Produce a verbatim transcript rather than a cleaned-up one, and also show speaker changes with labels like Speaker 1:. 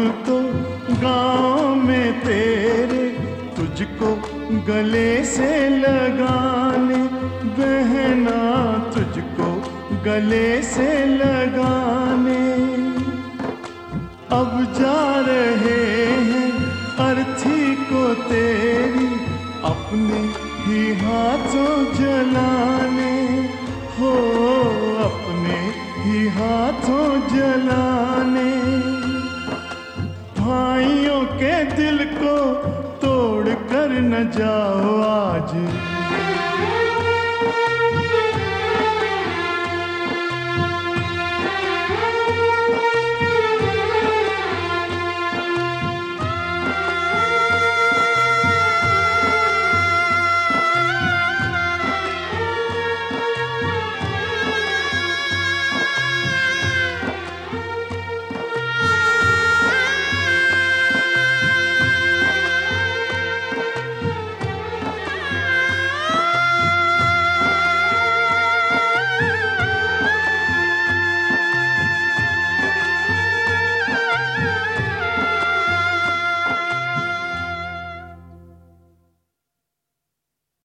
Speaker 1: तो गाँव में तेरे तुझको गले से लगाने, बहना तुझको गले से लगाने। अब जा रहे हैं अर्थी को तेरी अपने ही हाथों जलाने, हो अपने ही हाथों जलाने। भाइयों के दिल को तोड़ कर न जाओ आज